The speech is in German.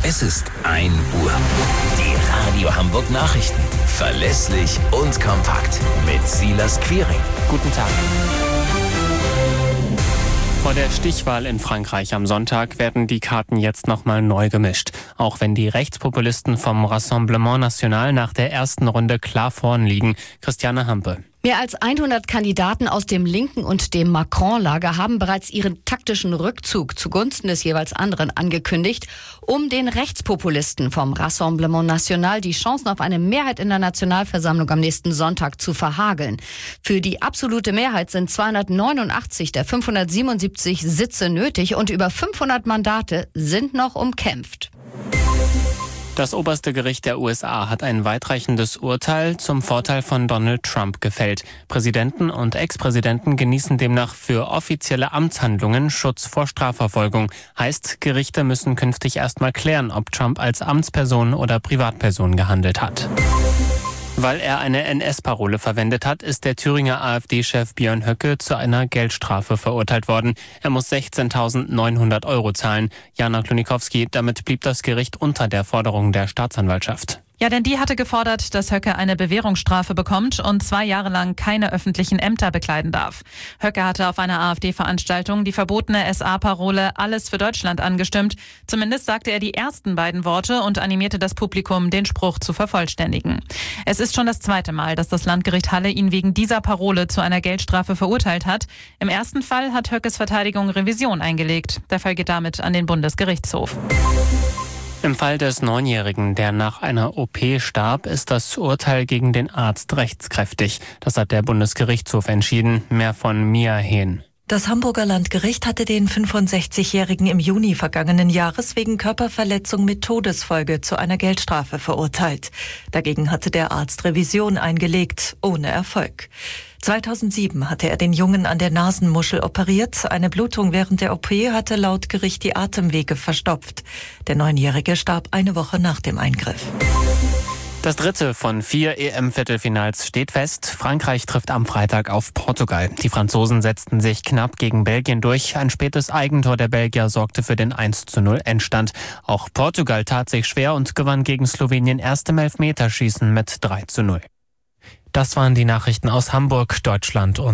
Es ist 1 Uhr. Die Radio Hamburg Nachrichten. Verlässlich und kompakt. Mit Silas Quiring. Guten Tag. Vor der Stichwahl in Frankreich am Sonntag werden die Karten jetzt nochmal neu gemischt. Auch wenn die Rechtspopulisten vom Rassemblement National nach der ersten Runde klar vorn liegen. Christiane Hampe. Mehr als 100 Kandidaten aus dem linken und dem Macron-Lager haben bereits ihren taktischen Rückzug zugunsten des jeweils anderen angekündigt, um den Rechtspopulisten vom Rassemblement National die Chancen auf eine Mehrheit in der Nationalversammlung am nächsten Sonntag zu verhageln. Für die absolute Mehrheit sind 289 der 577 Sitze nötig und über 500 Mandate sind noch umkämpft. Das oberste Gericht der USA hat ein weitreichendes Urteil zum Vorteil von Donald Trump gefällt. Präsidenten und Ex-Präsidenten genießen demnach für offizielle Amtshandlungen Schutz vor Strafverfolgung. Heißt, Gerichte müssen künftig erstmal klären, ob Trump als Amtsperson oder Privatperson gehandelt hat. Weil er eine NS-Parole verwendet hat, ist der Thüringer AfD-Chef Björn Höcke zu einer Geldstrafe verurteilt worden. Er muss 16.900 € zahlen. Jana Klonikowski, damit blieb das Gericht unter der Forderung der Staatsanwaltschaft. Ja, denn die hatte gefordert, dass Höcke eine Bewährungsstrafe bekommt und 2 Jahre lang keine öffentlichen Ämter bekleiden darf. Höcke hatte auf einer AfD-Veranstaltung die verbotene SA-Parole Alles für Deutschland angestimmt. Zumindest sagte er die ersten beiden Worte und animierte das Publikum, den Spruch zu vervollständigen. Es ist schon das 2. Mal, dass das Landgericht Halle ihn wegen dieser Parole zu einer Geldstrafe verurteilt hat. Im ersten Fall hat Höckes Verteidigung Revision eingelegt. Der Fall geht damit an den Bundesgerichtshof. Im Fall des 9-Jährigen, der nach einer OP starb, ist das Urteil gegen den Arzt rechtskräftig. Das hat der Bundesgerichtshof entschieden. Mehr von Mia Hehn. Das Hamburger Landgericht hatte den 65-Jährigen im Juni vergangenen Jahres wegen Körperverletzung mit Todesfolge zu einer Geldstrafe verurteilt. Dagegen hatte der Arzt Revision eingelegt, ohne Erfolg. 2007 hatte er den Jungen an der Nasenmuschel operiert. Eine Blutung während der OP hatte laut Gericht die Atemwege verstopft. Der 9-Jährige starb eine Woche nach dem Eingriff. Das 3. von 4 EM-Viertelfinals steht fest. Frankreich trifft am Freitag auf Portugal. Die Franzosen setzten sich knapp gegen Belgien durch. Ein spätes Eigentor der Belgier sorgte für den 1:0 Endstand. Auch Portugal tat sich schwer und gewann gegen Slowenien erst im Elfmeterschießen mit 3:0. Das waren die Nachrichten aus Hamburg, Deutschland und